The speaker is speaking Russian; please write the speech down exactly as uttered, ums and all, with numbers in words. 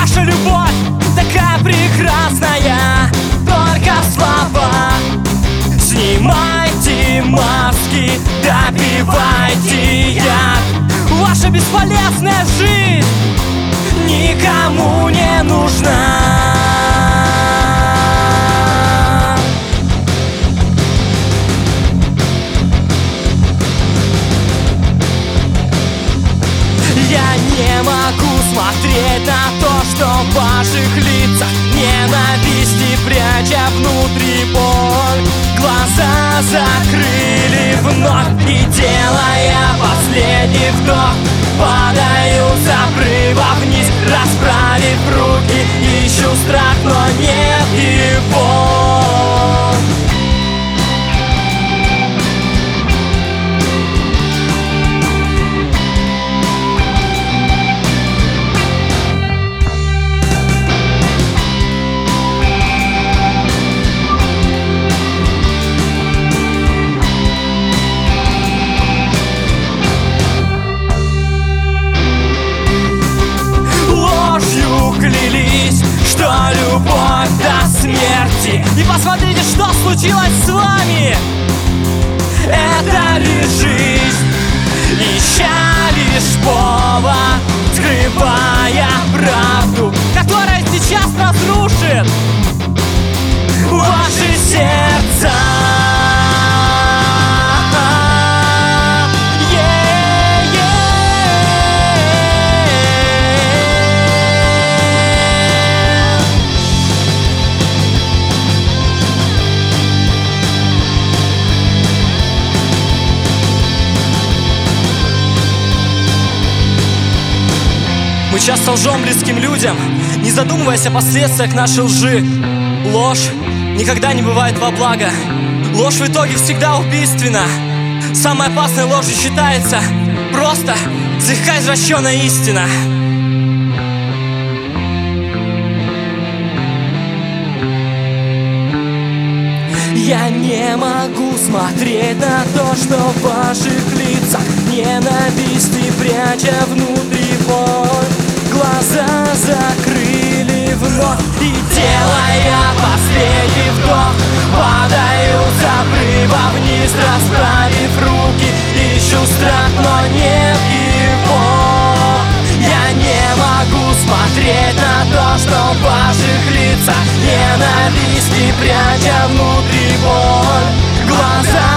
Ваша любовь такая прекрасная, только слова. Снимайте маски, допивайте яд. Ваша бесполезная жизнь никому не нужна. Я не могу смотреть на то, что в ваших лицах ненависть и пряча внутри боль. Глаза закрыли вновь, и делая последний вдох, падаю с обрыва вниз, расправив руки. Ищу страх, но нет его. Клялись, что любовь до смерти. И посмотрите, что случилось с вами. Это лишь жизнь, ища лишь повод, скрывая правду, которая сейчас разрушит ваши сердца. Мы часто лжем близким людям, не задумываясь о последствиях нашей лжи. Ложь никогда не бывает во благо. Ложь в итоге всегда убийственна. Самой опасной ложью считается просто слегка извращенная истина. Я не могу смотреть на то, что в ваших лицах ненависть и пряча внутри боль. Глаза закрыли вновь, и делая последний вдох, падаю с обрыва вниз, расправив руки. Ищу страх, но нет его. Я не могу смотреть на то, что в ваших лицах ненависть и пряча внутри боль. Глаза